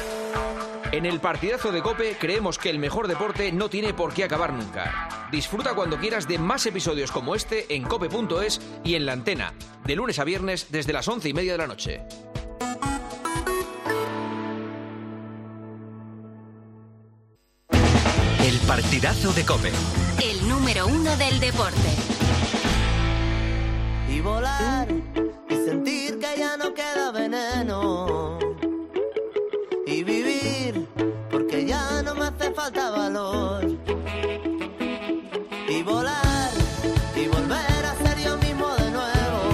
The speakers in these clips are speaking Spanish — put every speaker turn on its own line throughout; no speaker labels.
En el partidazo de COPE creemos que el mejor deporte no tiene por qué acabar nunca. Disfruta cuando quieras de más episodios como este en cope.es y en La Antena, de lunes a viernes desde las 11:30 de la noche.
El partidazo de COPE.
El número 1 del deporte.
Y volar y sentir que ya no queda veneno. Y vivir porque ya no me hace falta valor. Y volar y volver a ser yo mismo de nuevo.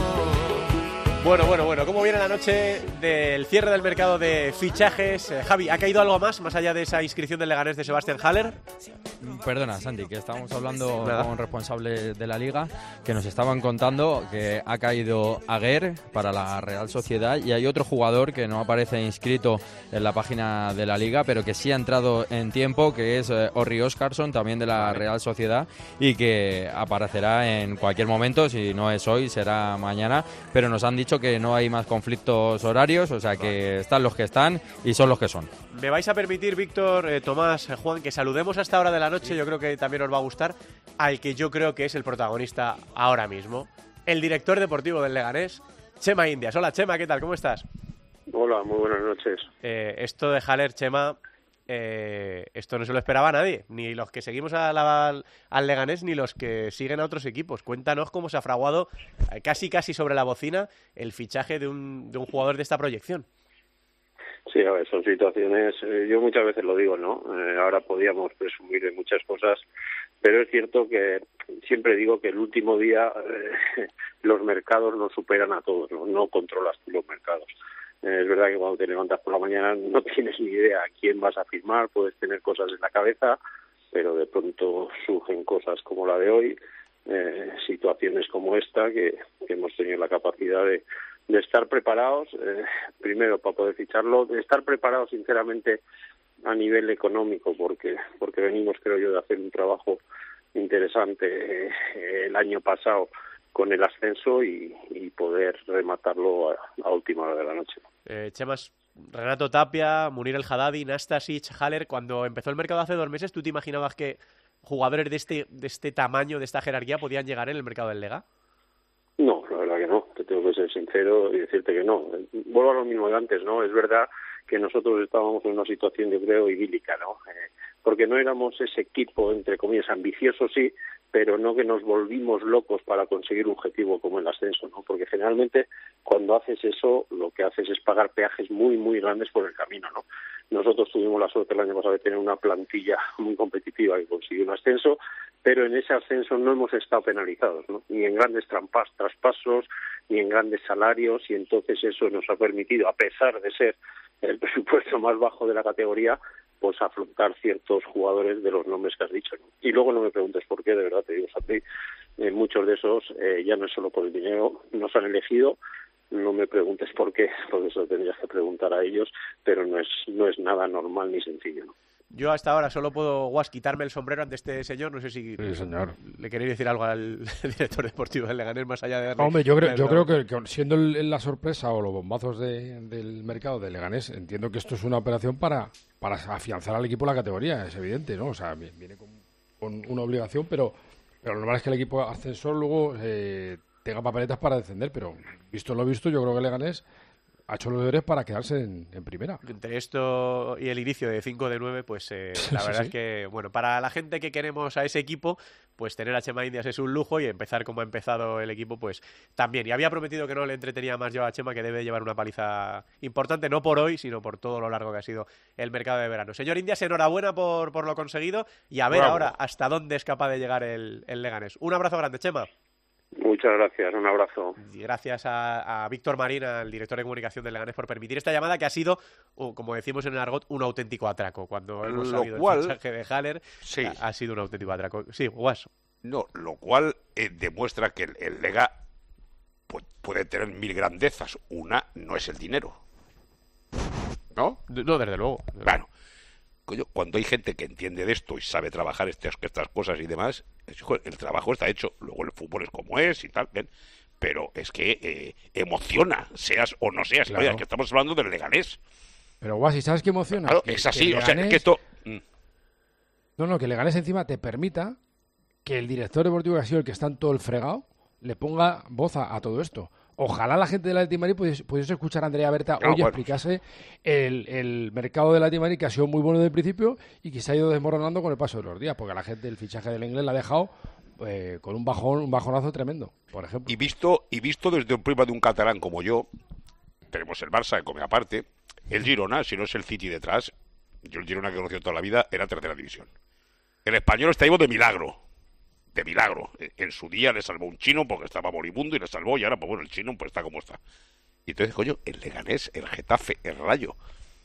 Bueno, ¿cómo viene la noche del cierre del mercado de fichajes? Javi, ¿ha caído algo más allá de esa inscripción del Leganés de Sebastián Haller?
Perdona, Santi, que estábamos hablando con responsables de la Liga que nos estaban contando que ha caído Aguer para la Real Sociedad y hay otro jugador que no aparece inscrito en la página de la Liga, pero que sí ha entrado en tiempo, que es Orri Óscarsson, también de la Real Sociedad, y que aparecerá en cualquier momento, si no es hoy, será mañana, pero nos han dicho que no hay más conflictos horarios, o sea que están los que están y son los que son.
Me vais a permitir, Víctor, Tomás, Juan, que saludemos a esta hora de la noche, yo creo que también os va a gustar, al que yo creo que es el protagonista ahora mismo, el director deportivo del Leganés, Chema Indias. Hola, Chema, ¿qué tal? ¿Cómo estás?
Hola, muy buenas noches.
Esto de Haller, Chema, esto no se lo esperaba nadie, ni los que seguimos al Leganés, ni los que siguen a otros equipos. Cuéntanos cómo se ha fraguado casi sobre la bocina el fichaje de un jugador de esta proyección.
Sí, a ver, son situaciones, yo muchas veces lo digo, ¿no? Ahora podíamos presumir de muchas cosas, pero es cierto que siempre digo que el último día los mercados nos superan a todos, ¿no? No controlas tú los mercados. Es verdad que cuando te levantas por la mañana no tienes ni idea a quién vas a firmar, puedes tener cosas en la cabeza, pero de pronto surgen cosas como la de hoy, situaciones como esta que hemos tenido la capacidad de estar preparados, primero para poder ficharlo, de estar preparados sinceramente a nivel económico, porque venimos, creo yo, de hacer un trabajo interesante el año pasado con el ascenso y poder rematarlo a última hora de la noche.
Chemas, Renato Tapia, Munir El Haddadi, Nastasic, Haller, cuando empezó el mercado hace 2 meses, ¿tú te imaginabas que jugadores de este tamaño, de esta jerarquía, podían llegar en el mercado del Lega?
No, la verdad que no, te tengo que ser sincero y decirte que no. Vuelvo a lo mismo de antes, ¿no? Es verdad que nosotros estábamos en una situación, yo creo, idílica, ¿no? Porque no éramos ese equipo, entre comillas, ambicioso, sí, pero no que nos volvimos locos para conseguir un objetivo como el ascenso, ¿no? Porque generalmente cuando haces eso, lo que haces es pagar peajes muy, muy grandes por el camino, ¿no? Nosotros tuvimos la suerte el año pasado de tener una plantilla muy competitiva que consiguió un ascenso, pero en ese ascenso no hemos estado penalizados, ¿no? Ni en grandes traspasos, ni en grandes salarios, y entonces eso nos ha permitido, a pesar de ser el presupuesto más bajo de la categoría, pues afrontar ciertos jugadores de los nombres que has dicho, ¿no? Y luego no me preguntes por qué, de verdad te digo, Santi, muchos de esos ya no es solo por el dinero, nos han elegido, no me preguntes por qué, porque eso tendrías que preguntar a ellos, pero no es nada normal ni sencillo, ¿no?
Yo hasta ahora solo puedo, Guas, quitarme el sombrero ante este señor. No sé si
sí, señor,
le queréis decir algo al director deportivo del Leganés más allá de darle...
Hombre, yo creo que siendo la sorpresa o los bombazos del mercado del Leganés, entiendo que esto es una operación para afianzar al equipo la categoría, es evidente, ¿no? O sea, viene con una obligación, pero lo normal es que el equipo ascensor luego tenga papeletas para descender, pero visto lo visto, yo creo que el Leganés ha hecho los deberes para quedarse en primera.
Entre esto y el inicio de 5 de 9, pues la verdad es que, bueno, para la gente que queremos a ese equipo, pues tener a Chema Indias es un lujo y empezar como ha empezado el equipo, pues también. Y había prometido que no le entretenía más yo a Chema, que debe llevar una paliza importante, no por hoy, sino por todo lo largo que ha sido el mercado de verano. Señor Indias, enhorabuena por lo conseguido y a ver
Bravo.
Ahora hasta dónde es capaz de llegar el Leganés. Un abrazo grande, Chema.
Muchas gracias, un abrazo.
Y gracias a Víctor Marín, al director de comunicación del Leganés, por permitir esta llamada que ha sido, como decimos en el argot, un auténtico atraco. Cuando hemos sabido el fichaje de Haller,
sí,
ha sido un auténtico atraco. Sí, Guas.
No, lo cual demuestra que el Lega puede tener 1000 grandezas. Una no es el dinero, ¿no?
No, desde luego.
Bueno, coño, cuando hay gente que entiende de esto y sabe trabajar estas cosas y demás, el trabajo está hecho. Luego el fútbol es como es y tal, ¿ven? Pero es que emociona, seas o no seas.
Claro.
Oye, que estamos hablando del Leganés.
Pero Guasi, ¿sabes qué emociona?
Claro, es así, o sea, es que esto...
No, que Leganés encima te permita que el director deportivo, que ha sido el que está en todo el fregado, le ponga voz a todo esto. Ojalá la gente del Athletic de Madrid pudiese escuchar a Andrea Berta hoy explicase el mercado del Athletic de Madrid, que ha sido muy bueno desde el principio y que se ha ido desmoronando con el paso de los días, porque a la gente el fichaje del inglés la ha dejado con un bajonazo tremendo, por ejemplo.
Y visto desde un prisma de un catalán como yo, tenemos el Barça que come aparte, el Girona, si no es el City detrás, yo el Girona que he conocido toda la vida era tercera división. El Español está vivo de milagro. En su día le salvó un chino porque estaba moribundo y le salvó, y ahora, pues bueno, el chino pues está como está. Y entonces, coño, el Leganés, el Getafe, el Rayo.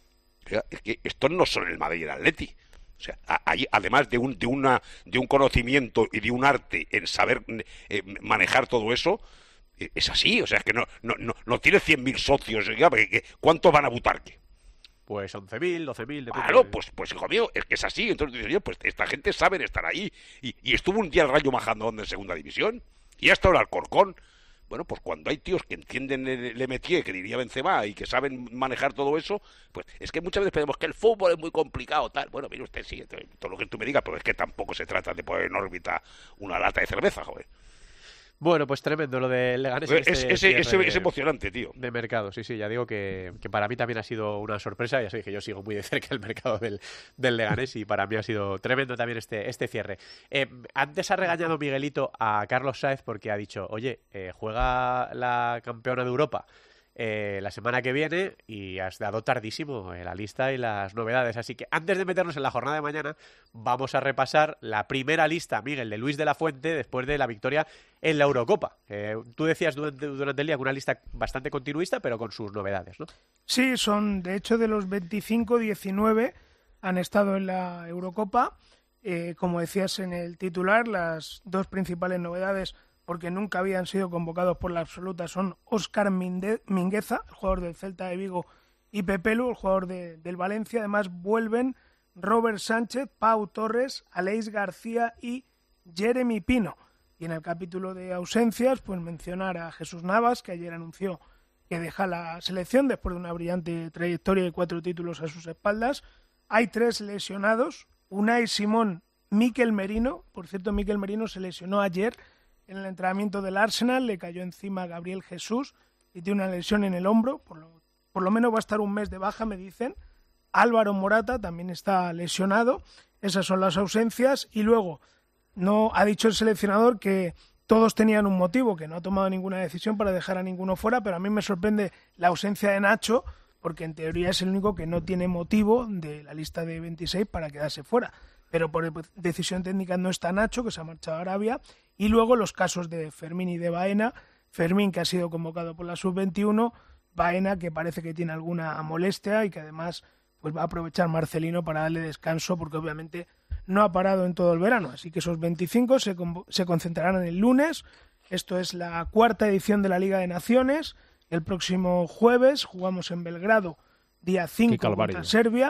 Es que estos no son el Madrid y el Atleti. O sea, hay, además de un conocimiento y de un arte en saber manejar todo eso, es así. O sea, es que no tiene 100.000 socios. ¿Cuántos van a Butarque?
Pues 11.000, 12.000...
Claro, pues hijo mío, es que es así. Entonces dices, oye, pues esta gente sabe estar ahí. Y estuvo un día el Rayo majando en segunda división. Y hasta ahora el Corcón. Bueno, pues cuando hay tíos que entienden el métier, que diría Benzema, y que saben manejar todo eso, pues es que muchas veces pensamos que el fútbol es muy complicado, tal. Bueno, mire usted, sí, todo lo que tú me digas, pero es que tampoco se trata de poner en órbita una lata de cerveza, joder.
Bueno, pues tremendo lo de Leganés.
Es emocionante, tío.
De mercado, sí, ya digo que para mí también ha sido una sorpresa. Ya sé que yo sigo muy de cerca el mercado del Leganés y para mí ha sido tremendo también este cierre. Antes ha regañado Miguelito a Carlos Sáez porque ha dicho, oye, juega la campeona de Europa la semana que viene y has dado tardísimo la lista y las novedades. Así que antes de meternos en la jornada de mañana, vamos a repasar la primera lista, Miguel, de Luis de la Fuente después de la victoria en la Eurocopa. Tú decías durante el día que una lista bastante continuista, pero con sus novedades, ¿no?
Sí, son, de hecho, de los 25, 19 han estado en la Eurocopa. Como decías en el titular, las dos principales novedades, porque nunca habían sido convocados por la absoluta, son Óscar Mingueza, el jugador del Celta de Vigo, y Pepelu, el jugador del Valencia. Además vuelven Robert Sánchez, Pau Torres, Aleix García y Jeremy Pino. Y en el capítulo de ausencias, pues mencionar a Jesús Navas, que ayer anunció que deja la selección después de una brillante trayectoria y 4 títulos a sus espaldas. Hay 3 lesionados, Unai Simón, Mikel Merino. Por cierto, Mikel Merino se lesionó ayer en el entrenamiento del Arsenal, le cayó encima Gabriel Jesús y tiene una lesión en el hombro, por lo menos va a estar un mes de baja, me dicen. Álvaro Morata también está lesionado. Esas son las ausencias. Y luego, no ha dicho el seleccionador que todos tenían un motivo, que no ha tomado ninguna decisión para dejar a ninguno fuera, pero a mí me sorprende la ausencia de Nacho, porque en teoría es el único que no tiene motivo de la lista de 26 para quedarse fuera. Pero por decisión técnica no está Nacho, que se ha marchado a Arabia. Y luego los casos de Fermín y de Baena. Fermín, que ha sido convocado por la Sub-21. Baena, que parece que tiene alguna molestia y que además pues va a aprovechar Marcelino para darle descanso, porque obviamente no ha parado en todo el verano. Así que esos 25 se concentrarán el lunes. Esto es la 4ª edición de la Liga de Naciones. El próximo jueves jugamos en Belgrado, día 5 contra Serbia.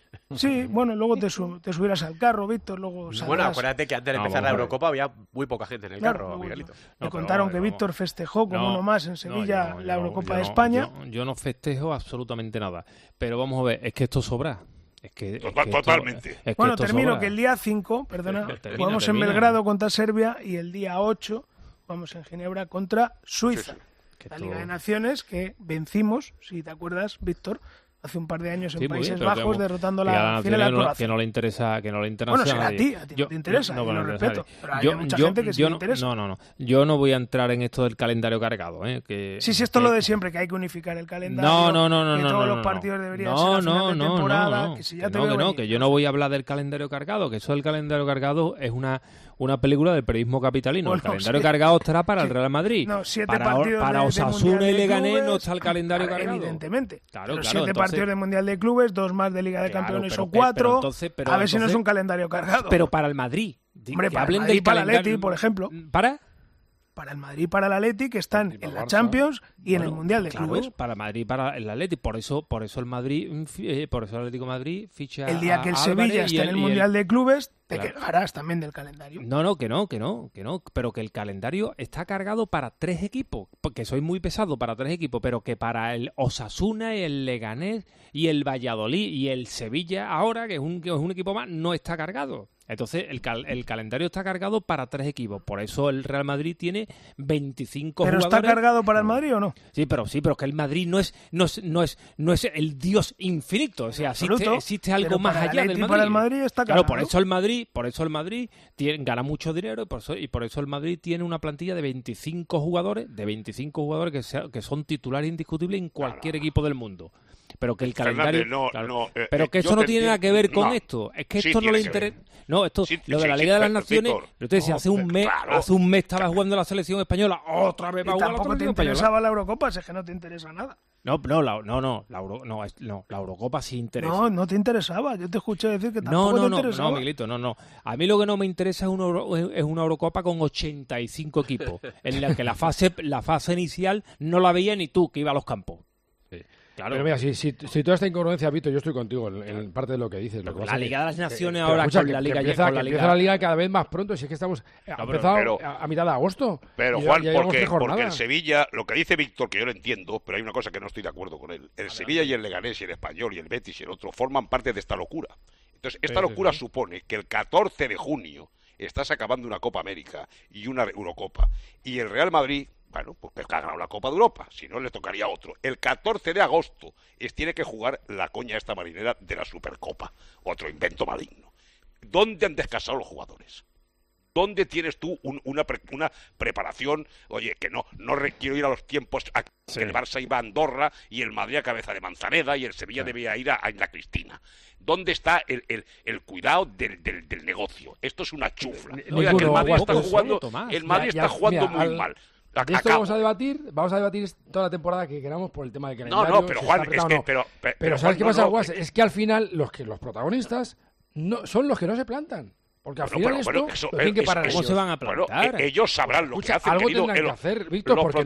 Sí, bueno, luego te subirás al carro, Víctor, luego saldrás.
Bueno, acuérdate que antes de empezar la Eurocopa había muy poca gente en el carro, Miguelito.
Me contaron que Víctor festejó como uno más en Sevilla la Eurocopa de España.
Yo no festejo absolutamente nada, pero vamos a ver, es que esto sobra.
Totalmente.
Bueno, termino que el día 5, jugamos en Belgrado contra Serbia y el día 8 vamos en Ginebra contra Suiza. Sí. La Liga de Naciones que vencimos, si te acuerdas, Víctor, hace un par de años en Países Bajos, derrotando la final a Croacia.
Que no le interesa
bueno, será a ti no te interesa, yo lo respeto. Pero hay mucha gente que sí le interesa.
No. Yo no voy a entrar en esto del calendario cargado.
Sí, esto es lo de siempre, que hay que unificar el calendario.
No.
Que todos los partidos deberían ser a final de temporada.
Que yo no voy a hablar del calendario cargado, que eso del calendario cargado es una película del periodismo capitalino. Bueno, el calendario cargado estará para el Real Madrid.
No, 7 partidos
para Osasuna y Leganés no está el calendario cargado.
Evidentemente.
Claro,
7 partidos de Mundial de Clubes, 2 más de Liga de Campeones o 4. A ver si no es un calendario cargado.
Pero para el Madrid.
Hombre, para el Madrid, para el Atleti, por ejemplo.
¿Para?
para el Madrid y para el Atleti, que están en la Champions y en el Mundial de Clubes.
Para el Madrid y para el Atleti. Por eso el Madrid, por eso el Atlético de Madrid ficha
el día que el Sevilla esté en el Mundial de Clubes, te quejarás también del calendario.
No, que no, pero que el calendario está cargado para 3 equipos, porque soy muy pesado para 3 equipos, pero que para el Osasuna, el Leganés y el Valladolid y el Sevilla ahora, que es un equipo más, no está cargado. Entonces, el calendario está cargado para 3 equipos. Por eso el Real Madrid tiene 25
¿Pero
jugadores.
está cargado para el Madrid o no?
Sí, pero es que el Madrid no es el dios infinito. O sea, existe algo más allá del Madrid.
Para el Madrid está cargado.
Claro, por eso el Madrid gana mucho dinero y por eso el Madrid tiene una plantilla de 25 jugadores, que son titulares indiscutibles en cualquier equipo del mundo. Pero que el calendario... pero que eso no tiene nada que ver con esto. Es que esto no le interesa... No, lo de la Liga de las Naciones... Hace un mes estaba jugando la selección española. Otra vez va a jugar la selección española.
Tampoco te interesaba la Eurocopa, si es que no te interesa nada.
La Eurocopa sí interesa.
No te interesaba. Yo te escuché decir que tampoco te interesaba.
No, Miguelito, no. A mí lo que no me interesa es una Eurocopa con 85 equipos, en la que la fase inicial no la veía ni tú, que iba a los campos.
Sí. Claro. Pero mira, si toda esta incongruencia, Víctor, yo estoy contigo en parte de lo que dices.
La Liga de las Naciones ahora con la Liga...
Empieza la Liga cada vez más pronto, si es que estamos... Ha empezado a mitad de agosto.
Pero, Juan, porque el Sevilla, lo que dice Víctor, que yo lo entiendo, pero hay una cosa que no estoy de acuerdo con él. El Sevilla y el Leganés y el Español y el Betis y el otro forman parte de esta locura. Entonces, esta locura supone que el 14 de junio estás acabando una Copa América y una Eurocopa. Y el Real Madrid... Bueno, pues que ha ganado la Copa de Europa, si no le tocaría otro. El 14 de agosto tiene que jugar la coña esta marinera de la Supercopa, otro invento maligno. ¿Dónde han descansado los jugadores? ¿Dónde tienes tú una preparación? Oye, que no quiero ir a los tiempos que el Barça iba a Andorra y el Madrid a Cabeza de Manzaneda y el Sevilla debía ir a Isla Cristina. ¿Dónde está el cuidado del negocio? Esto es una chufla. Oiga, que el Madrid está jugando muy mal.
De esto vamos a debatir toda la temporada que queramos por el tema del calendario.
No, pero Juan,
pero ¿sabes qué pasa, Guas? Es que al final los protagonistas no son los que no se plantan. Porque al final lo tienen que parar.
¿Cómo se van a plantar?
Bueno, ellos sabrán lo que hacen.
Algo tendrán que hacer, Víctor, porque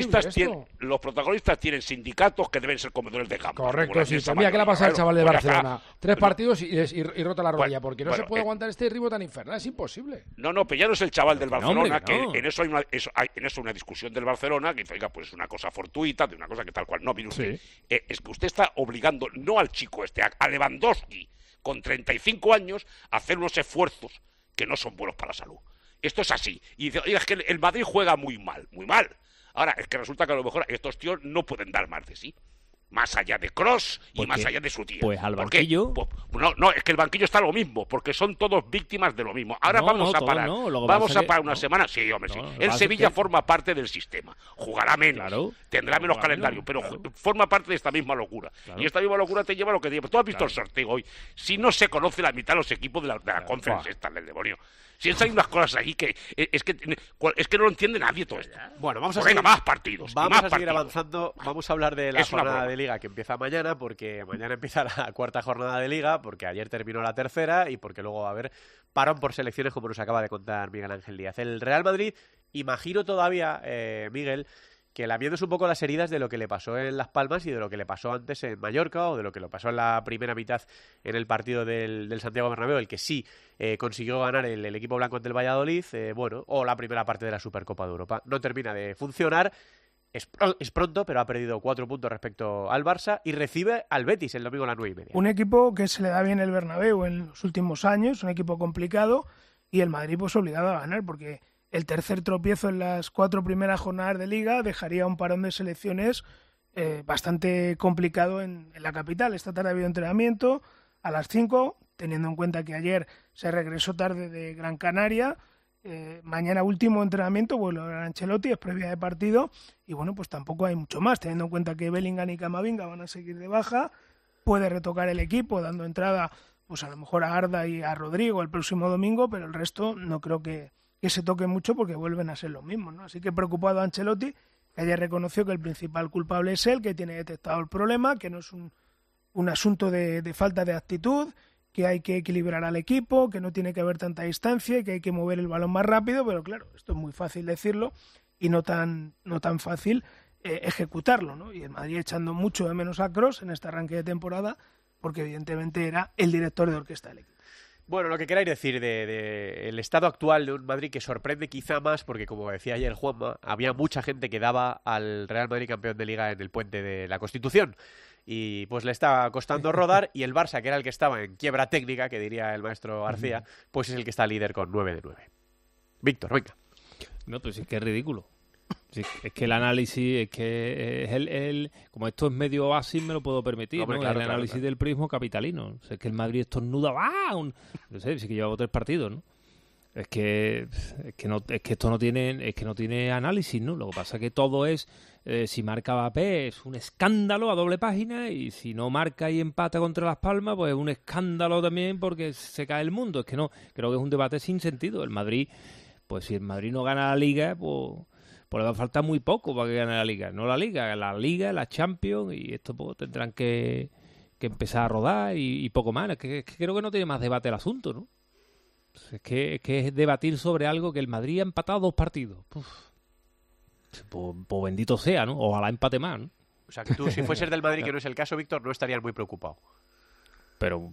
los protagonistas tienen sindicatos que deben ser comedores de campo.
Correcto, sí. Mira, ¿qué le ha pasado al chaval de Barcelona? 3 partidos y rota la rodilla, porque no se puede aguantar este ritmo tan infernal, es imposible.
No, pero ya no es el chaval del Barcelona, que en eso hay una discusión del Barcelona, que dice, oiga, pues es una cosa fortuita, de una cosa que tal cual. No, mire usted, es que usted está obligando, no al chico a Lewandowski, con 35 años, a hacer unos esfuerzos que no son buenos para la salud. Esto es así. Y dice, oiga, es que el Madrid juega muy mal. Ahora, es que resulta que a lo mejor estos tíos no pueden dar más de sí. Más allá de Kroos y más allá de su tía.
Pues al banquillo...
No, es que el banquillo está lo mismo, porque son todos víctimas de lo mismo. Ahora vamos a parar. Vamos a parar una semana. Sí, hombre, sí. El Sevilla forma parte del sistema. Jugará menos, tendrá menos calendario, pero forma parte de esta misma locura. Y esta misma locura te lleva a lo que te lleva. Tú has visto el sorteo hoy. Si no se conoce la mitad de los equipos de la Conference esta del demonio. Si hay unas cosas ahí que es que no lo entiende nadie todo esto.
Bueno, vamos a
seguir más partidos.
Vamos a seguir avanzando. Vamos a hablar de la jornada de Liga que empieza mañana, porque mañana empieza la 4ª jornada de Liga, porque ayer terminó la 3ª y porque luego va a haber parón por selecciones, como nos acaba de contar Miguel Ángel Díaz. El Real Madrid, imagino todavía, Miguel, que lamiéndose un poco las heridas de lo que le pasó en Las Palmas y de lo que le pasó antes en Mallorca o de lo que le pasó en la primera mitad en el partido del Santiago Bernabéu, el que sí consiguió ganar el equipo blanco ante el Valladolid, o la primera parte de la Supercopa de Europa. No termina de funcionar, es pronto, pero ha perdido 4 puntos respecto al Barça y recibe al Betis el domingo a las 9:30.
Un equipo que se le da bien el Bernabéu en los últimos años, un equipo complicado, y el Madrid pues obligado a ganar, porque el tercer tropiezo en las 4 primeras jornadas de Liga dejaría un parón de selecciones bastante complicado en la capital. Esta tarde ha habido entrenamiento a las 5, teniendo en cuenta que ayer se regresó tarde de Gran Canaria. Mañana último entrenamiento, vuelve a Ancelotti, es previa de partido, y bueno, pues tampoco hay mucho más, teniendo en cuenta que Bellingham y Camavinga van a seguir de baja. Puede retocar el equipo dando entrada pues a lo mejor a Arda y a Rodrigo el próximo domingo, pero el resto no creo que se toque mucho porque vuelven a ser los mismos, ¿no? Así que preocupado Ancelotti, que ayer reconoció que el principal culpable es él, que tiene detectado el problema, que no es un asunto de falta de actitud, que hay que equilibrar al equipo, que no tiene que haber tanta distancia y que hay que mover el balón más rápido, pero claro, esto es muy fácil decirlo y no tan fácil ejecutarlo, ¿no? Y el Madrid echando mucho de menos a Kroos en este arranque de temporada, porque evidentemente era el director de orquesta del equipo.
Bueno, lo que queráis decir de el estado actual de un Madrid que sorprende quizá más, porque como decía ayer Juanma, había mucha gente que daba al Real Madrid campeón de Liga en el puente de la Constitución. Y pues le estaba costando rodar, y el Barça, que era el que estaba en quiebra técnica, que diría el maestro García, pues es el que está líder con 9 de 9. Víctor, venga.
No, pero sí es que es ridículo. Sí, es que el análisis, es que como esto es medio así, me lo puedo permitir,
Hombre,
¿no?
claro,
el análisis del prismo capitalino. O sea, es que el Madrid estornuda, no sé, sí que lleva 3 partidos, ¿no? Es que esto no tiene análisis, ¿no? Lo que pasa es que todo es, si marca Mbappé es un escándalo a doble página, y si no marca y empata contra Las Palmas, pues es un escándalo también porque se cae el mundo. Es que no, creo que es un debate sin sentido. El Madrid, pues si el Madrid no gana la Liga, pues le va a faltar muy poco para que gane la Liga. No la Liga, la Champions, y esto pues tendrán que empezar a rodar y poco más. Es que creo que no tiene más debate el asunto, ¿no? Es que es debatir sobre algo que el Madrid ha empatado 2 partidos. Pues bendito sea, ¿no? Ojalá empate más, ¿no?
O sea, que tú, si fueses del Madrid, que no es el caso, Víctor, no estarías muy preocupado.
Pero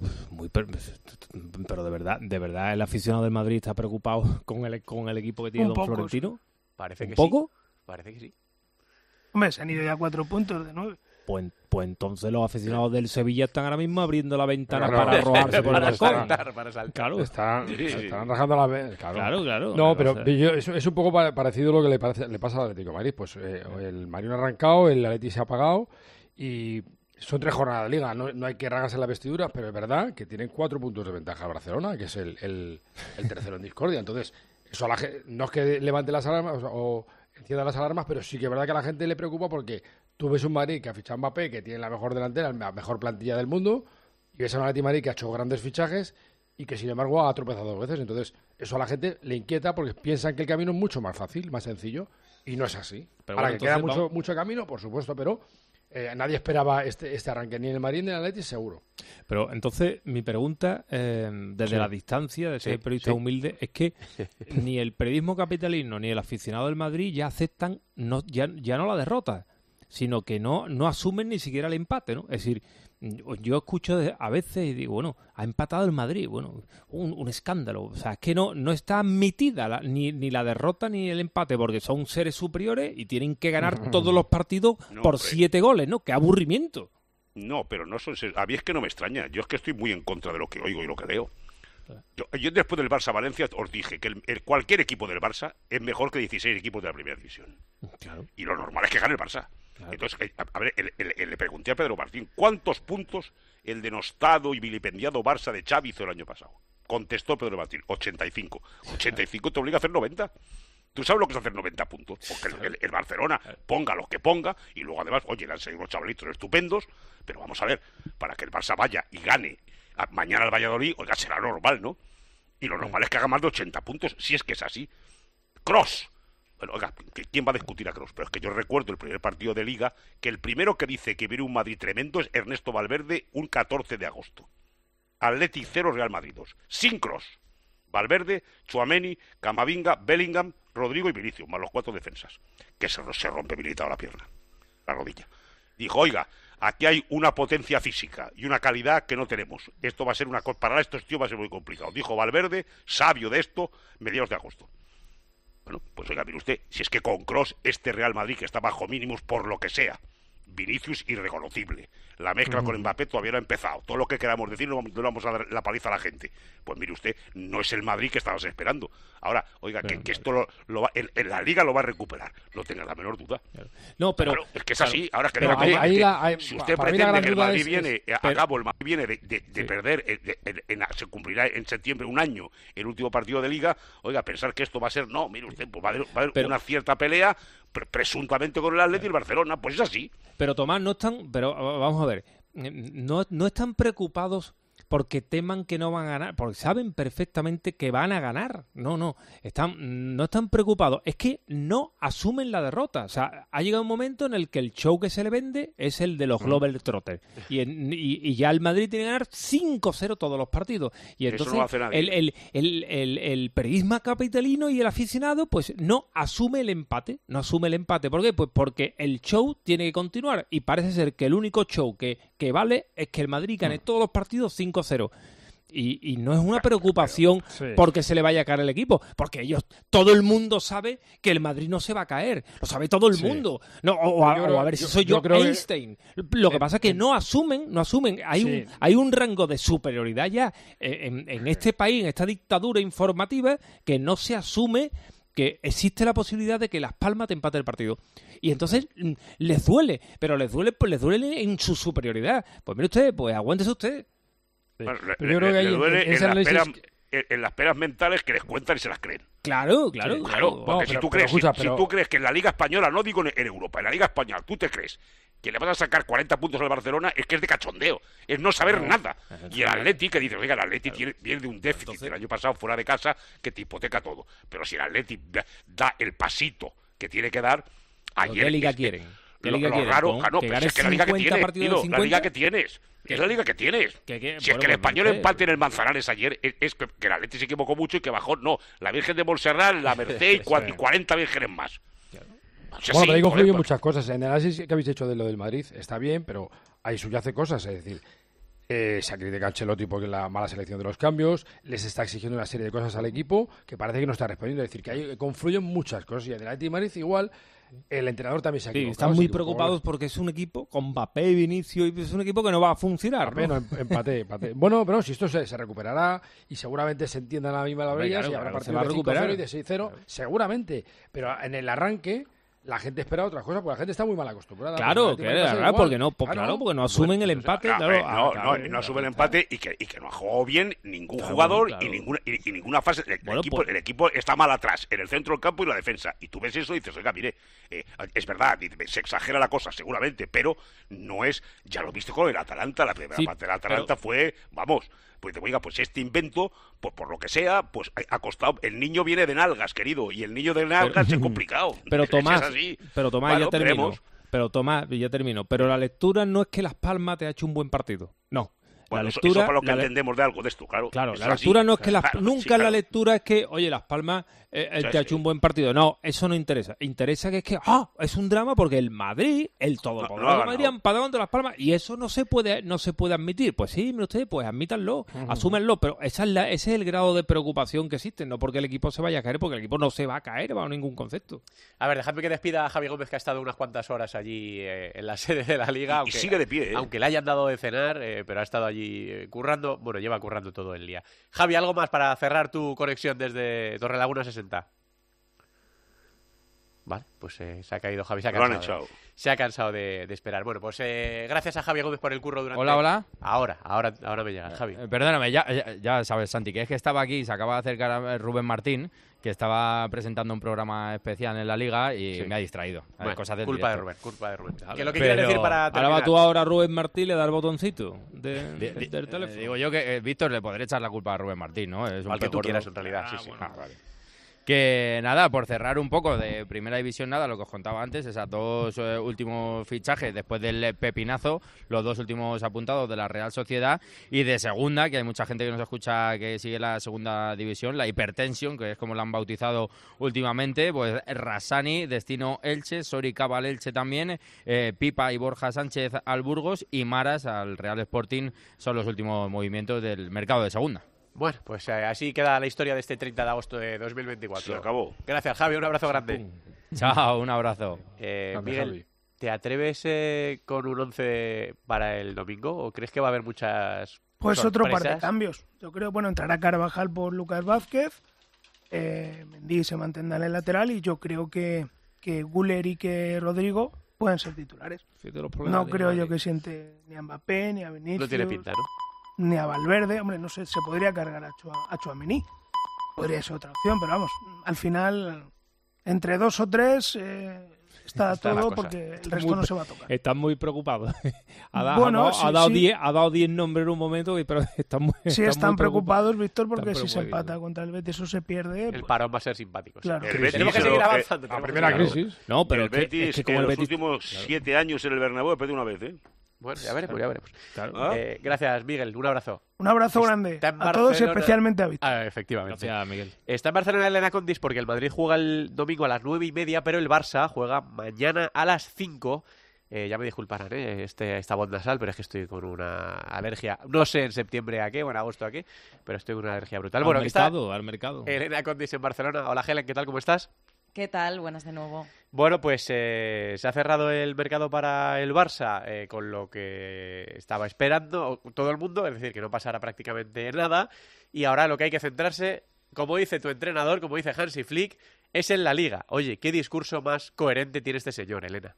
de verdad el aficionado del Madrid está preocupado con el equipo que tiene Don Florentino.
Parece que
¿Un poco?
Sí. Parece que sí.
Hombre, se han ido ya 4 puntos de 9.
Pues entonces los aficionados del Sevilla están ahora mismo abriendo la ventana para arrojarse por el balcón.
Para saltar.
Claro.
Están rajando la vez.
Claro.
No, pero es un poco parecido a lo que le pasa al Atlético de Madrid. Pues el Madrid no ha arrancado, el Atleti se ha apagado, y son 3 jornadas de Liga. No hay que ragarse la vestidura, pero es verdad que tienen 4 puntos de ventaja a Barcelona, que es el tercero en discordia. Entonces, eso a la gente, no es que levante las alarmas o encienda las alarmas, pero sí que es verdad que a la gente le preocupa, porque tú ves un Madrid que ha fichado a Mbappé, que tiene la mejor delantera, la mejor plantilla del mundo, y ves a un Atlético de Madrid que ha hecho grandes fichajes y que sin embargo ha tropezado 2 veces. Entonces eso a la gente le inquieta, porque piensan que el camino es mucho más fácil, más sencillo, y no es así.
Pero
ahora,
bueno,
que queda mucho camino, por supuesto, pero nadie esperaba este arranque, ni en el Madrid ni en el Atleti, seguro.
Pero entonces mi pregunta, desde la distancia de ser periodista humilde, es que ni el periodismo capitalino ni el aficionado del Madrid ya aceptan ya no la derrota, sino que no asumen ni siquiera el empate, ¿no? Es decir, yo escucho a veces y digo, bueno, ha empatado el Madrid, bueno, un escándalo. O sea, es que no está admitida ni la derrota ni el empate, porque son seres superiores y tienen que ganar todos los partidos por 7 goles, ¿no? ¡Qué aburrimiento!
No, pero no son... A mí es que no me extraña. Yo es que estoy muy en contra de lo que oigo y lo que veo. Yo después del Barça-Valencia os dije que cualquier equipo del Barça es mejor que 16 equipos de la primera división.
Claro.
Y lo normal es que gane el Barça. Claro. Entonces, a ver, le pregunté a Pedro Martín, ¿cuántos puntos el denostado y vilipendiado Barça de Xavi hizo el año pasado? Contestó Pedro Martín, 85. 85 te obliga a hacer 90. ¿Tú sabes lo que es hacer 90 puntos? Porque el Barcelona ponga los que ponga, y luego además, oye, le han salido unos chavalitos estupendos, pero vamos a ver, para que el Barça vaya y gane mañana al Valladolid, oiga, será normal, ¿no? Y lo normal es que haga más de 80 puntos, si es que es así. Kroos. Bueno, oiga, ¿quién va a discutir a Kroos? Pero es que yo recuerdo el primer partido de Liga, que el primero que dice que viene un Madrid tremendo es Ernesto Valverde, un 14 de agosto. Athletic 0, Real Madrid 2. Sin Kroos. Valverde, Tchouaméni, Camavinga, Bellingham, Rodrigo y Vinicius, más los 4 defensas. Que se rompe habilitado la pierna, la rodilla. Dijo, oiga, aquí hay una potencia física y una calidad que no tenemos. Esto va a ser para estos tíos va a ser muy complicado. Dijo Valverde, sabio de esto, mediados de agosto. Bueno, pues oiga, mire usted, si es que con Kroos este Real Madrid, que está bajo mínimos por lo que sea, Vinicius irreconocible, la mezcla con Mbappé todavía no ha empezado, todo lo que queramos decir no vamos a dar la paliza a la gente. Pues mire usted, no es el Madrid que estabas esperando. Ahora, oiga, que esto en la Liga lo va a recuperar, no tenga la menor duda.
No, pero
claro, es que es así. Ahora que si usted
para
pretende que el Madrid viene de perder, se cumplirá en septiembre un año el último partido de Liga, oiga, pensar que esto va a ser, no, mire usted, pues va a haber una cierta pelea presuntamente con el Atleti y el Barcelona, pues es así.
Pero Tomás, vamos a ver, no están preocupados porque teman que no van a ganar, porque saben perfectamente que van a ganar. No están preocupados. Es que no asumen la derrota. O sea, ha llegado un momento en el que el show que se le vende es el de los Globetrotters. Y ya el Madrid tiene que ganar 5-0 todos los partidos. Y entonces
Eso no lo hace nadie.
el periodismo capitalino y el aficionado pues no asume el empate. ¿Por qué? Pues porque el show tiene que continuar y parece ser que el único show que vale es que el Madrid gane todos los partidos 5-0. Y no es una preocupación porque se le vaya a caer el equipo, porque todo el mundo sabe que el Madrid no se va a caer, lo sabe todo el mundo. No, a ver si soy yo Einstein. Lo que pasa es que no asumen. Hay un rango de superioridad ya en este país, en esta dictadura informativa, que no se asume que existe la posibilidad de que Las Palmas te empate el partido. Y entonces les duele, pero les duele en su superioridad. Pues mire usted, pues aguántese usted.
Bueno, le duele en las peras mentales que les cuentan y se las creen.
Claro.
Porque si tú crees que en la Liga Española, no digo en Europa, en la Liga Española, tú te crees que le vas a sacar 40 puntos al Barcelona, es que es de cachondeo, es no saber nada. Y el Atleti, que dice, oiga, el Atleti viene de un déficit el año pasado fuera de casa que te hipoteca todo. Pero si el Atleti da el pasito que tiene que dar, ayer...
¿Qué liga quieren?
Lo raro, pues es que la liga que tienes, tío, la liga que tienes. Es la liga que tienes. Si es que el Español empate en el Manzanares ayer, es que el Atleti se equivocó mucho y que bajó. No, la Virgen de Montserrat, la Merced y 40 vírgenes más.
Bueno, pero ahí confluyen muchas cosas. En el análisis que habéis hecho de lo del Madrid está bien, pero ahí subyace cosas. Es decir, se critica a Ancelotti porque la mala selección de los cambios, les está exigiendo una serie de cosas al equipo que parece que no está respondiendo. Es decir, que ahí confluyen muchas cosas. Y en el Atleti de Madrid igual... El entrenador también se ha equivocado.
Están muy preocupados porque es un equipo con Mbappé y Vinicius y es un equipo que no va a funcionar.
Empate. Bueno, pero si esto se recuperará y seguramente se entiendan a la misma labrillas y habrá partido de 5-0 y de 6-0, seguramente. Pero en el arranque la gente espera otras cosas porque la gente está muy mal acostumbrada.
Claro, porque no asumen el empate.
No asumen el empate y que no ha jugado bien ningún jugador y ninguna fase. El equipo está mal atrás, en el centro del campo y la defensa. Y tú ves eso y dices, oiga, mire, es verdad, se exagera la cosa seguramente, pero no es, ya lo viste con el Atalanta, la primera parte del Atalanta fue, vamos... Pues oiga, pues este invento, pues por lo que sea, pues ha costado. El niño viene de nalgas, querido, y el niño de nalgas es complicado.
Pero Tomás, ya termino. Pero la lectura no es que Las Palmas te ha hecho un buen partido. No.
Bueno, eso es para lo que entendemos de algo de esto, claro.
Claro, la lectura no es que la lectura es que, oye, Las Palmas te ha hecho un buen partido. No, eso no interesa. Interesa que es que es un drama porque el Madrid, el todopoderoso Madrid, han empatado contra Las Palmas y eso no se puede admitir. Pues sí, mire usted, pues admítanlo, asúmenlo, pero ese es el grado de preocupación que existe, no porque el equipo se vaya a caer, porque el equipo no se va a caer bajo ningún concepto.
A ver, dejadme que despida a Javi Gómez, que ha estado unas cuantas horas allí en la sede de la Liga.
Y sigue de pie,
aunque le hayan dado de cenar, pero ha estado allí currando, lleva currando todo el día. Javi, ¿algo más para cerrar tu conexión desde Torrelaguna 60? Vale, pues se ha caído Javi, se ha cansado de esperar. Bueno, pues gracias a Javi Gómez por el curro durante...
Hola.
Ahora me llega, Javi.
Perdóname, ya sabes, Santi, que es que estaba aquí y se acaba de acercar a Rubén Martín, que estaba presentando un programa especial en la Liga y me ha distraído. Cosas del
culpa de Rubén. ¿Qué es lo que quieres decir para terminar?
Ahora va tú a Rubén Martín le da el botoncito del teléfono.
Digo yo que, Víctor, le podré echar la culpa a Rubén Martín, ¿no? Es
al que tú quieras, en realidad. Sí.
Vale. Que nada, por cerrar un poco de Primera División, lo que os contaba antes, esos dos últimos fichajes después del pepinazo, los dos últimos apuntados de la Real Sociedad, y de Segunda, que hay mucha gente que nos escucha que sigue la Segunda División, la Hipertensión, que es como la han bautizado últimamente, pues Rassani, destino Elche, Sori Cabal Elche también, Pipa y Borja Sánchez al Burgos y Maras al Real Sporting, son los últimos movimientos del mercado de Segunda.
Bueno, pues así queda la historia de este 30 de agosto de 2024.
Se acabó.
Gracias, Javi. Un abrazo grande.
Chao, un abrazo.
Miguel, ¿te atreves con un 11 para el domingo o crees que va a haber muchas
Pues
sorpresas?
Otro par de cambios. Yo creo, entrará Carvajal por Lucas Vázquez, Mendy se mantendrá en el lateral y yo creo que Güler y que Rodrigo pueden ser titulares. No creo yo que siente ni a Mbappé, ni a Vinicius.
No tiene pinta, ¿no?
Ni a Valverde, hombre, no sé, se podría cargar a Tchouaméni. Podría ser otra opción, pero vamos, al final entre 2 o 3 está todo porque el resto no se va a tocar.
Están muy preocupados. Ha dado 10 nombres en un momento, pero están muy
Sí, están preocupados, Víctor, porque si se empata contra el Betis o se pierde...
El parón va a ser simpático.
Claro.
Tenemos que seguir avanzando.
La primera crisis.
No, pero
el Betis, que como en los últimos 7 años en el Bernabéu, perdió una vez, ¿eh?
Bueno, ya veremos.
Claro.
Gracias, Miguel. Un abrazo.
Un abrazo grande a todos y especialmente a Víctor.
Efectivamente.
Gracias, Miguel.
Está en Barcelona Elena Condis porque el Madrid juega el domingo a las 9:30, pero el Barça juega mañana a las 5. Ya me disculparán esta voz nasal, pero es que estoy con una alergia. No sé en septiembre a qué o en agosto a qué, pero estoy con una alergia brutal.
Al mercado.
Elena Condis en Barcelona. Hola, Helen, ¿qué tal? ¿Cómo estás?
¿Qué tal? Buenas de nuevo.
Bueno, pues se ha cerrado el mercado para el Barça con lo que estaba esperando todo el mundo, es decir, que no pasara prácticamente nada. Y ahora lo que hay que centrarse, como dice tu entrenador, como dice Hansi Flick, es en la Liga. Oye, ¿qué discurso más coherente tiene este señor, Elena?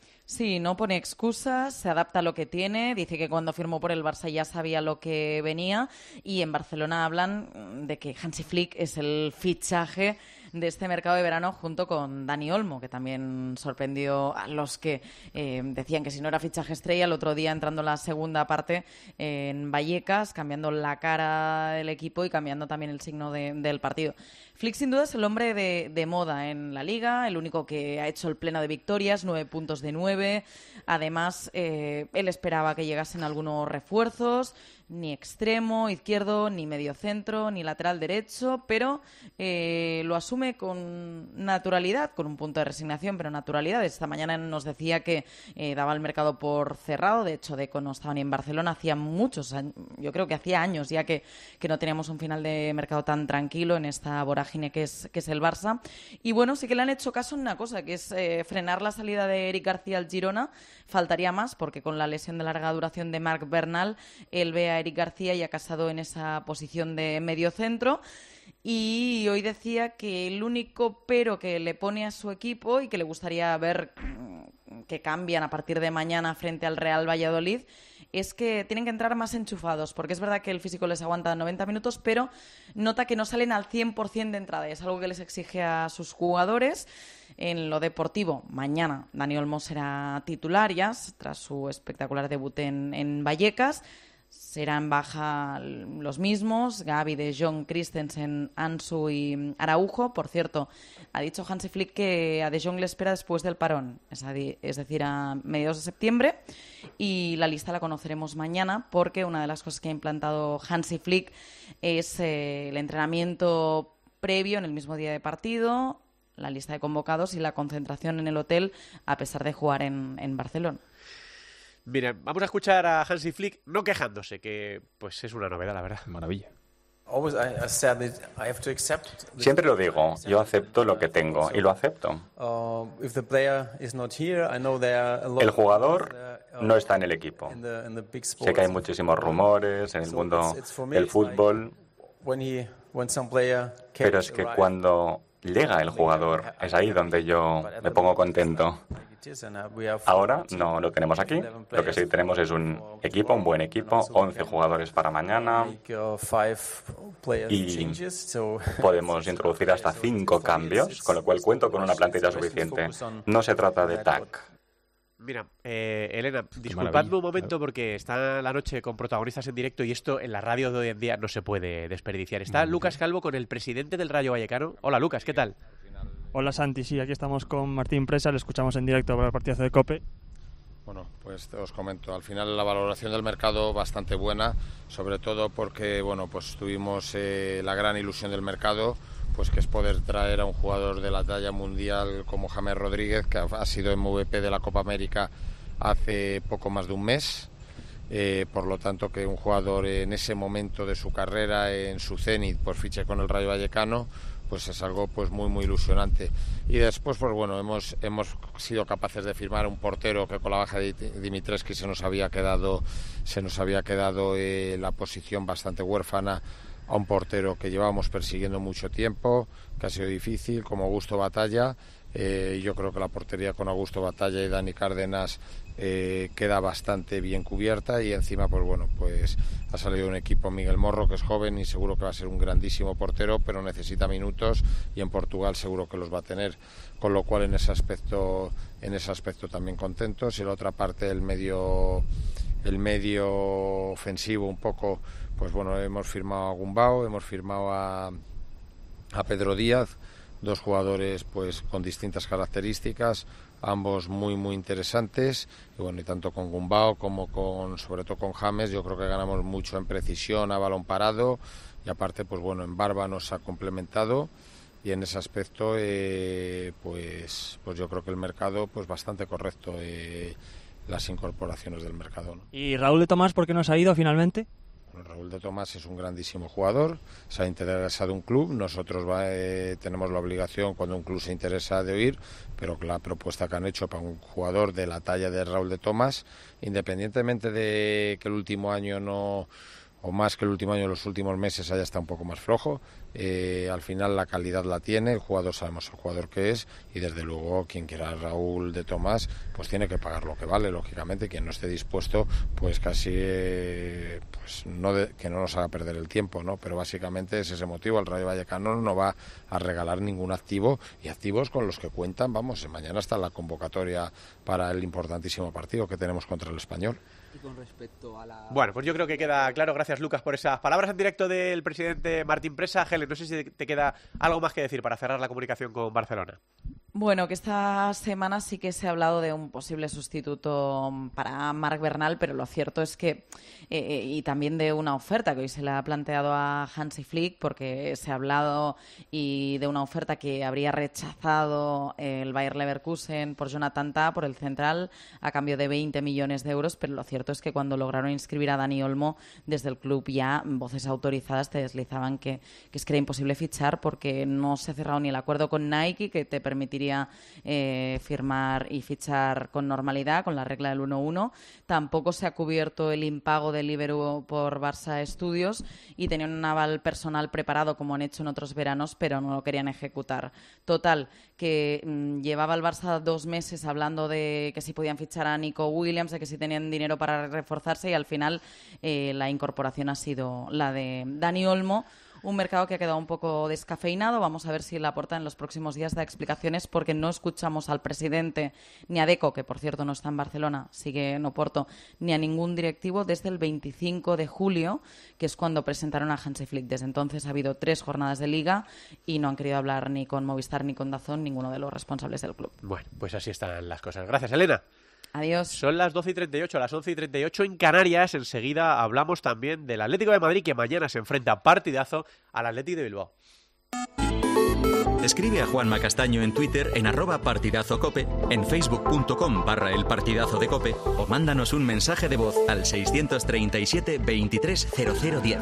Sí, no pone excusas, se adapta a lo que tiene, dice que cuando firmó por el Barça ya sabía lo que venía y en Barcelona hablan de que Hansi Flick es el fichaje de este mercado de verano junto con Dani Olmo, que también sorprendió a los que decían que si no era fichaje estrella, el otro día entrando en la segunda parte en Vallecas, cambiando la cara del equipo y cambiando también el signo del partido. Flick sin duda es el hombre de moda en la Liga, el único que ha hecho el pleno de victorias, 9 puntos de 9. Además, él esperaba que llegasen algunos refuerzos, ni extremo izquierdo, ni medio centro, ni lateral derecho, pero lo asume con naturalidad, con un punto de resignación, pero naturalidad. Esta mañana nos decía que daba el mercado por cerrado. De hecho, Deco no estaba ni en Barcelona hacía muchos años, yo creo que hacía años ya que no teníamos un final de mercado tan tranquilo en esta vorágine que es el Barça. Y bueno, sí que le han hecho caso en una cosa, que es frenar la salida de Eric García al Girona. Faltaría más, porque con la lesión de larga duración de Marc Bernal, él ve a Eric García ya casado en esa posición de medio centro. Y hoy decía que el único pero que le pone a su equipo y que le gustaría ver que cambian a partir de mañana frente al Real Valladolid es que tienen que entrar más enchufados, porque es verdad que el físico les aguanta 90 minutos, pero nota que no salen al 100% de entrada. Es algo que les exige a sus jugadores. En lo deportivo, mañana Dani Olmo será titular ya, tras su espectacular debut en Vallecas. Serán baja los mismos, Gavi, De Jong, Christensen, Ansu y Araujo. Por cierto, ha dicho Hansi Flick que a De Jong le espera después del parón, es decir, a mediados de septiembre. Y la lista la conoceremos mañana, porque una de las cosas que ha implantado Hansi Flick es el entrenamiento previo en el mismo día de partido, la lista de convocados y la concentración en el hotel, a pesar de jugar en Barcelona.
Mira, vamos a escuchar a Hansi Flick no quejándose, que pues es una novedad, la verdad.
Maravilla.
Siempre lo digo, yo acepto lo que tengo y lo acepto. El jugador no está en el equipo. Sé que hay muchísimos rumores en el mundo del fútbol, pero es que cuando llega el jugador es ahí donde yo me pongo contento. Ahora no lo tenemos aquí. Lo que sí tenemos es un equipo, un buen equipo, 11 jugadores para mañana y podemos introducir hasta 5 cambios, con lo cual cuento con una plantilla suficiente. No se trata de TAC.
Mira, Elena, disculpadme un momento porque está la noche con protagonistas en directo y esto en la radio de hoy en día no se puede desperdiciar. Está Lucas Calvo con el presidente del Rayo Vallecano. Hola, Lucas, ¿qué tal?
Hola, Santi. Sí, aquí estamos con Martín Presa, le escuchamos en directo para el partidazo de COPE.
Bueno, pues os comento, al final la valoración del mercado bastante buena, sobre todo porque, bueno, pues tuvimos la gran ilusión del mercado, pues que es poder traer a un jugador de la talla mundial como James Rodríguez, que ha sido MVP de la Copa América hace poco más de un mes. Por lo tanto, que un jugador en ese momento de su carrera, en su cenit, pues fiche con el Rayo Vallecano, pues es algo pues muy ilusionante. Y después, pues bueno, hemos sido capaces de firmar un portero que con la baja de Dimitrescu se nos había quedado la posición bastante huérfana, a un portero que llevábamos persiguiendo mucho tiempo, que ha sido difícil, como Augusto Batalla, Yo creo que la portería con Augusto Batalla y Dani Cárdenas queda bastante bien cubierta, y encima pues bueno, pues ha salido un equipo Miguel Morro, que es joven y seguro que va a ser un grandísimo portero, pero necesita minutos, y en Portugal seguro que los va a tener, con lo cual en ese aspecto también contentos. Y la otra parte, el medio ofensivo un poco, pues bueno, hemos firmado a Gumbau, hemos firmado a Pedro Díaz, dos jugadores pues con distintas características, ambos muy muy interesantes, y bueno, y tanto con Gumbau como sobre todo con James, yo creo que ganamos mucho en precisión a balón parado, y aparte pues bueno, en Barba nos ha complementado, y en ese aspecto pues yo creo que el mercado pues bastante correcto, las incorporaciones del mercado, ¿no?
¿Y Raúl de Tomás por qué no se ha ido finalmente?
Raúl de Tomás es un grandísimo jugador, se ha interesado un club, nosotros tenemos la obligación cuando un club se interesa de oír, pero la propuesta que han hecho para un jugador de la talla de Raúl de Tomás, independientemente de que el último año no, o más que el último año, los últimos meses haya estado un poco más flojo, al final la calidad la tiene, el jugador sabemos el jugador que es, y desde luego quien quiera a Raúl de Tomás pues tiene que pagar lo que vale, lógicamente. Quien no esté dispuesto pues casi pues que no nos haga perder el tiempo, ¿no? Pero básicamente es ese motivo. El Rayo Vallecano no va a regalar ningún activo, y activos con los que cuentan, vamos, mañana está la convocatoria para el importantísimo partido que tenemos contra el Español.
Y con respecto a la...
Bueno, pues yo creo que queda claro. Gracias, Lucas, por esas palabras en directo del presidente Martín Presa. Helen, no sé si te queda algo más que decir para cerrar la comunicación con Barcelona.
Bueno, que esta semana sí que se ha hablado de un posible sustituto para Marc Bernal, pero lo cierto es que, y también de una oferta que hoy se le ha planteado a Hansi Flick, porque se ha hablado y de una oferta que habría rechazado el Bayer Leverkusen por Jonathan Tah, por el central, a cambio de 20 millones de euros, pero lo cierto es que cuando lograron inscribir a Dani Olmo, desde el club ya voces autorizadas te deslizaban que es que era imposible fichar porque no se ha cerrado ni el acuerdo con Nike, que te permitiría firmar y fichar con normalidad, con la regla del 1-1. Tampoco se ha cubierto el impago del Ibero por Barça Studios, y tenían un aval personal preparado como han hecho en otros veranos, pero no lo querían ejecutar. Total, que llevaba el Barça 2 meses hablando de que si podían fichar a Nico Williams, de que si tenían dinero para reforzarse, y al final la incorporación ha sido la de Dani Olmo. Un mercado que ha quedado un poco descafeinado. Vamos a ver si Laporta en los próximos días da explicaciones, porque no escuchamos al presidente ni a Deco, que por cierto no está en Barcelona, sigue en Oporto, ni a ningún directivo desde el 25 de julio, que es cuando presentaron a Hansi Flick. Desde entonces ha habido 3 jornadas de Liga y no han querido hablar ni con Movistar ni con DAZN, ninguno de los responsables del club.
Bueno, pues así están las cosas. Gracias, Elena.
Adiós.
Son las 12:38, las 11:38 en Canarias. Enseguida hablamos también del Atlético de Madrid, que mañana se enfrenta partidazo al Athletic de Bilbao.
Escribe a Juanma Castaño en Twitter en @partidazocope, en facebook.com/elpartidazodecope, o mándanos un mensaje de voz al 637 23 0010.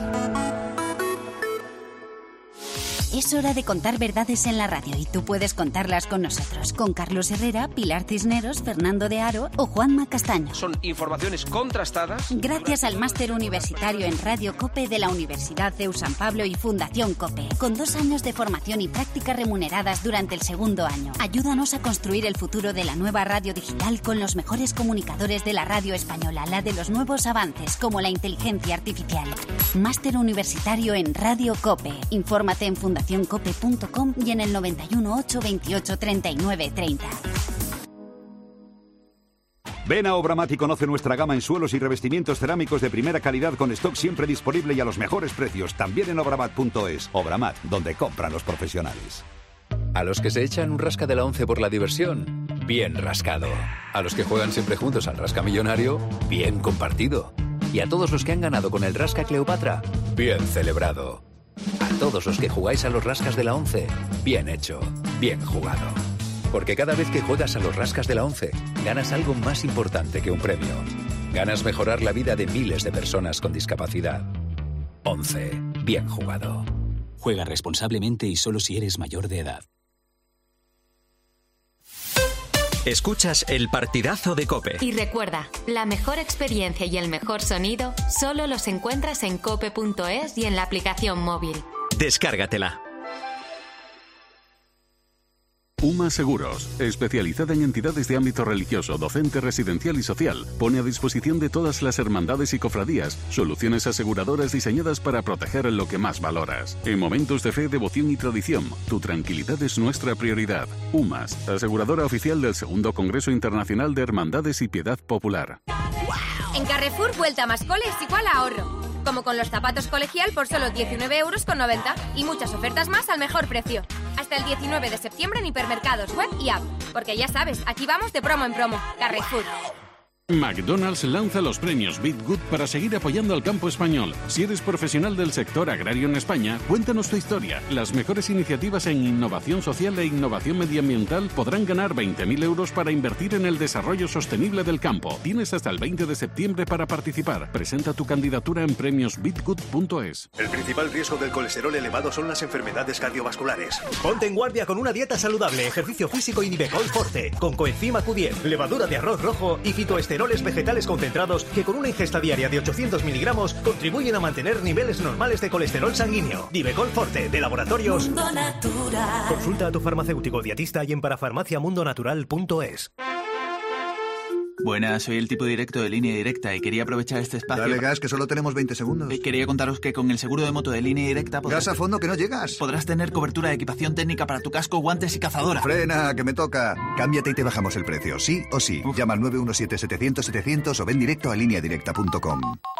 Es hora de contar verdades en la radio, y tú puedes contarlas con nosotros, con Carlos Herrera, Pilar Cisneros, Fernando de Aro o Juanma Castaño.
Son informaciones contrastadas.
Gracias al máster universitario en Radio COPE de la Universidad CEU San Pablo y Fundación COPE, con 2 años de formación y práctica remuneradas durante el 2º año. Ayúdanos a construir el futuro de la nueva radio digital con los mejores comunicadores de la radio española, la de los nuevos avances como la inteligencia artificial. Máster universitario en Radio COPE. Infórmate en fundacioncope.com y en el 91 828 39 30.
Ven a Obramat y conoce nuestra gama en suelos y revestimientos cerámicos de primera calidad, con stock siempre disponible y a los mejores precios. También en obramat.es. Obramat, donde compran los profesionales.
A los que se echan un rasca de la 11 por la diversión, bien rascado. A los que juegan siempre juntos al rasca millonario, bien compartido. Y a todos los que han ganado con el rasca Cleopatra, bien celebrado. A todos los que jugáis a los rascas de la 11, bien hecho, bien jugado. Porque cada vez que juegas a los rascas de la 11, ganas algo más importante que un premio. Ganas mejorar la vida de miles de personas con discapacidad. 11. Bien jugado.
Juega responsablemente y solo si eres mayor de edad.
Escuchas el partidazo de COPE.
Y recuerda, la mejor experiencia y el mejor sonido solo los encuentras en cope.es y en la aplicación móvil.
Descárgatela.
UMA Seguros, especializada en entidades de ámbito religioso, docente, residencial y social, pone a disposición de todas las hermandades y cofradías soluciones aseguradoras diseñadas para proteger lo que más valoras. En momentos de fe, devoción y tradición, tu tranquilidad es nuestra prioridad. UMAS, aseguradora oficial del Segundo Congreso Internacional de Hermandades y Piedad Popular.
En Carrefour, vuelta más cole es igual a ahorro. Como con los zapatos colegial por solo 19,90 € y muchas ofertas más al mejor precio. Hasta el 19 de septiembre en hipermercados, web y app. Porque ya sabes, aquí vamos de promo en promo. Carrefour.
McDonald's lanza los premios Beat Good para seguir apoyando al campo español. Si eres profesional del sector agrario en España, cuéntanos tu historia. Las mejores iniciativas en innovación social e innovación medioambiental podrán ganar 20.000 € para invertir en el desarrollo sostenible del campo. Tienes hasta el 20 de septiembre para participar. Presenta tu candidatura en premiosbeatgood.es.
El principal riesgo del colesterol elevado son las enfermedades cardiovasculares. Ponte en guardia con una dieta saludable, ejercicio físico y Nivecol Forte, con coenzima Q10, levadura de arroz rojo y fitoesteroles vegetales concentrados que con una ingesta diaria de 800 miligramos contribuyen a mantener niveles normales de colesterol sanguíneo. Nivecol Forte, de Laboratorios
Mundo Natural.
Consulta a tu farmacéutico dietista y en parafarmaciamundonatural.es.
Buenas, soy el tipo directo de Línea Directa y quería aprovechar este espacio...
Dale gas, que solo tenemos 20 segundos.
Quería contaros que con el seguro de moto de Línea Directa...
Gas a fondo, que no llegas.
Podrás tener cobertura de equipación técnica para tu casco, guantes y cazadora.
Frena, que me toca. Cámbiate y te bajamos el precio, sí o sí. Llama al 917-700-700 o ven directo a lineadirecta.com.